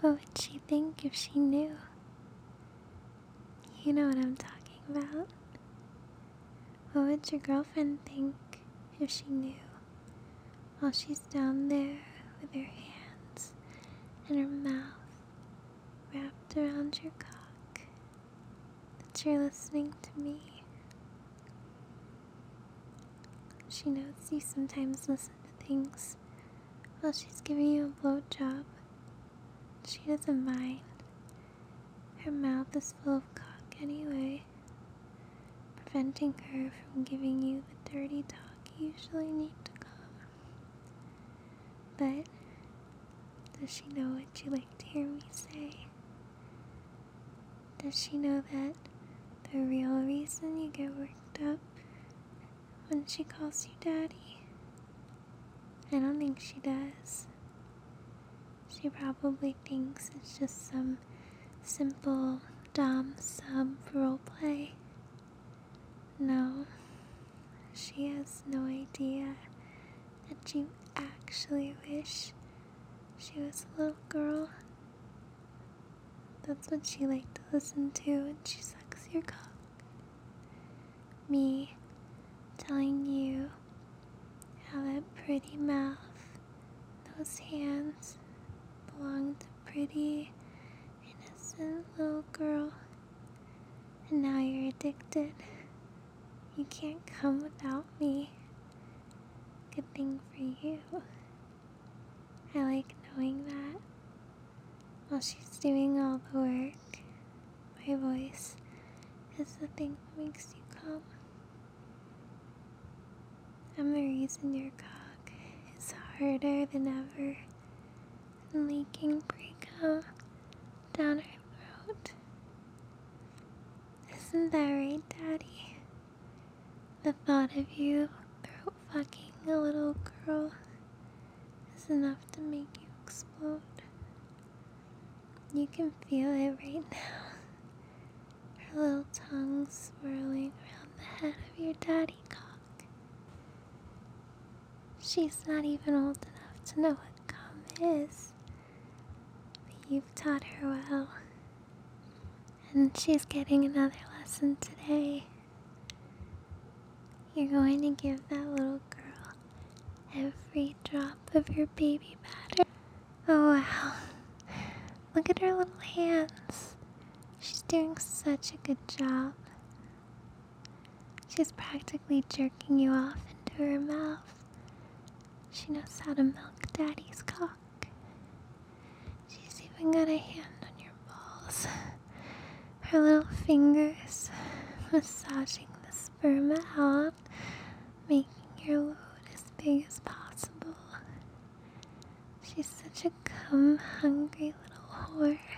What would she think if she knew? You know what I'm talking about. What would your girlfriend think if she knew while she's down there with her hands and her mouth wrapped around your cock that you're listening to me? She knows you sometimes listen to things while she's giving you a blowjob. She doesn't mind. Her mouth is full of cock anyway, preventing her from giving you the dirty talk you usually need to come. But does she know what you like to hear me say? Does she know that the real reason you get worked up when she calls you daddy? I don't think she does. She probably thinks it's just some simple dom-sub roleplay. No, she has no idea that you actually wish she was a little girl. That's what she liked to listen to when she sucks your cock. Me telling you how that pretty mouth, those hands belong to pretty, innocent little girl. And now you're addicted. You can't come without me. Good thing for you. I like knowing that while she's doing all the work, my voice is the thing that makes you come. I'm the reason your cock is harder than ever and leaking pre-cum down her throat. Isn't that right, Daddy? The thought of you throat fucking a little girl is enough to make you explode. You can feel it right now. Her little tongue swirling around the head of your daddy cock. She's not even old enough to know what cum is, but you've taught her well, and she's getting another lesson today. You're going to give that little girl every drop of your baby batter. Oh wow, look at her little hands. She's doing such a good job. She's practically jerking you off into her mouth. She knows how to milk daddy's cock. She's even got a hand on your balls. Her little fingers massaging the sperm out, making your load as big as possible. She's such a cum-hungry little whore.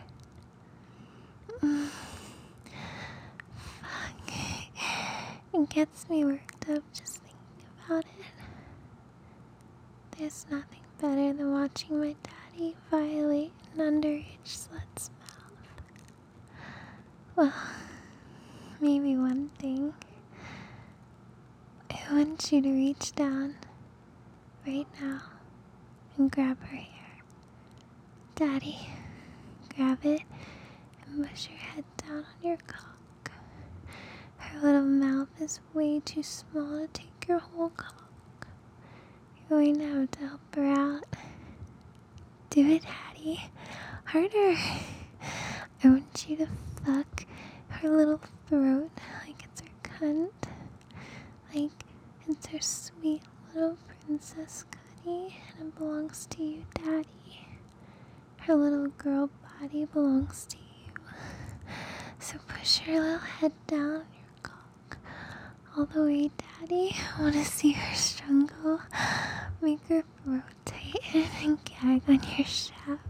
Fuck. It gets me worked up just thinking about it. There's nothing better than watching my daddy violate an underage slut's mouth. Well, maybe one thing. I want you to reach down right now and grab her hair. Daddy, grab it and push your head down on your cock. Her little mouth is way too small to take your whole cock. You're going to have to help her out. Do it, Daddy. Harder. I want you to fuck her little throat like it's her cunt. Like it's her sweet little princess goodie and it belongs to you, Daddy. Her little girl body belongs to you. So push her little head down on your cock all the way, Daddy. I want to see her struggle. Make her throat tighten and gag on your shaft.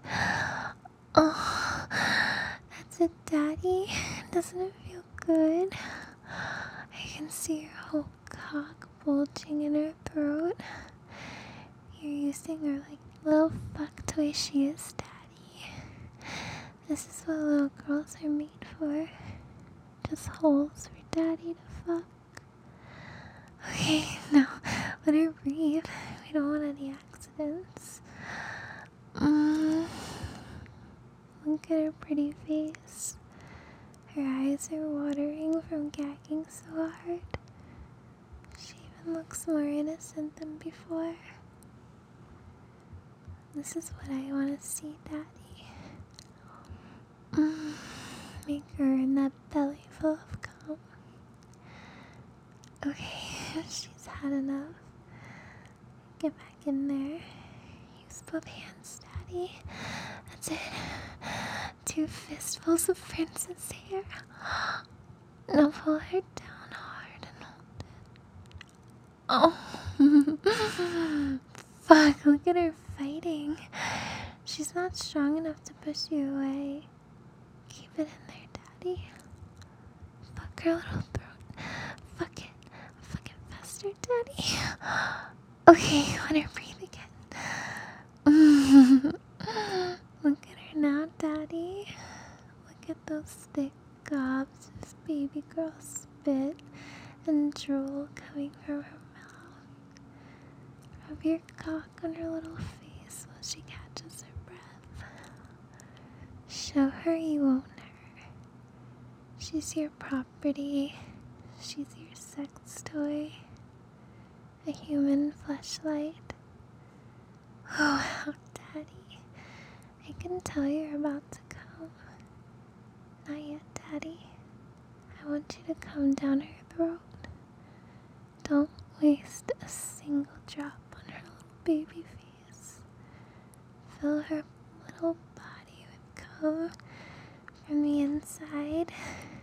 Oh, that's it, Daddy. Doesn't it feel good? I can see your whole cock bulging in her throat. You're using her like little fuck toy she is, Daddy. This is what little girls are made for. Just holes for Daddy to fuck. Okay, now let her breathe. We don't want any accidents. Look at her pretty face. Her eyes are watering from gagging so hard. She even looks more innocent than before. This is what I want to see, Daddy. Make her in that belly full of cum. Okay, she's had enough. Get back in there. Use both hands, Daddy. That's it. 2 fistfuls of princess hair. Now pull her down hard and hold it. Oh. Fuck, look at her fighting. She's not strong enough to push you away. Keep it in there, Daddy. Fuck her little throat. Fuck it. Fuck it faster, Daddy. Okay, let her breathe again. Look at her now, Daddy. Look at those thick gobs of baby girl spit and drool coming from her mouth. Rub your cock on her little face while she catches her breath. Show her you own her. She's your property. She's your sex toy. A human fleshlight. Oh, wow, Daddy. I can tell you're about to come. Not yet, Daddy. I want you to come down her throat. Don't waste a single drop on her little baby face. Fill her little body with cum from the inside.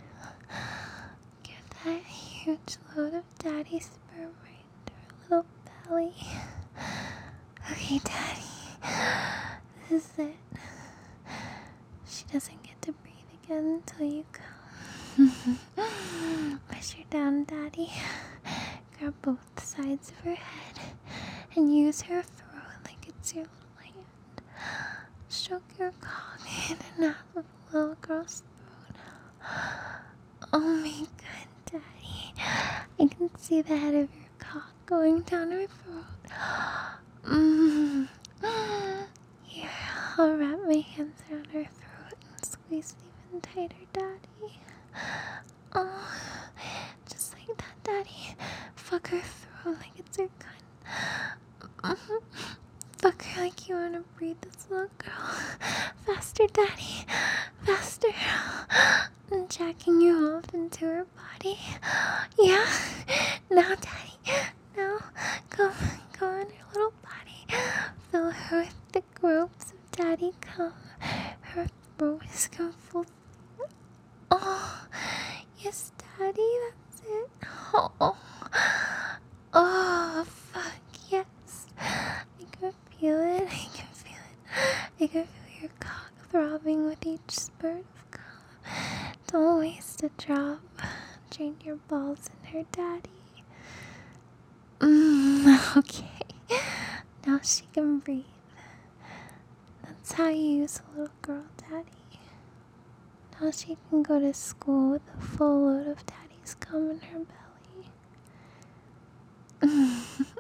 Give that huge load of Daddy's sperm right into her little belly. Okay, Daddy. This is it. She doesn't get to breathe again until you come. Push her down, Daddy. Grab both sides of her head and use her throat like it's your little hand. Stroke your cock in and out of the little girl's throat. Oh my god, Daddy. I can see the head of your cock going down her throat. Here, I'll wrap my hands around her throat and squeeze it even tighter, Daddy. Oh, just like that, Daddy. Fuck her throat like it's her gun. Fuck her like you want to breathe this little girl. Faster, Daddy. Faster. I'm jacking you off into her body. Yeah. Now, Daddy. Now, go on her little body. Fill her with the ropes of Daddy cum. Her throat is full. Oh, yes, Daddy, that's it. Oh, fuck, yes. I can feel it. I can feel your cock throbbing with each spurt of cum. Don't waste a drop. Drain your balls in her, Daddy. Okay. Now she can breathe. That's how you use a little girl, Daddy. Now she can go to school with a full load of Daddy's cum in her belly.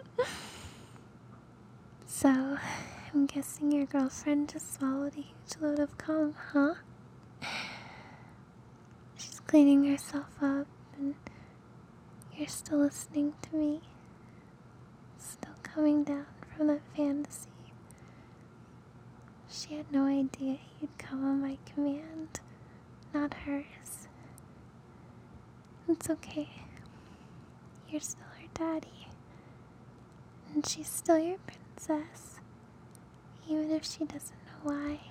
So, I'm guessing your girlfriend just swallowed a huge load of cum, huh? She's cleaning herself up, and you're still listening to me. Still coming down from that fantasy. She had no idea you'd come on my command, not hers. It's okay. You're still her daddy. And she's still your princess, even if she doesn't know why.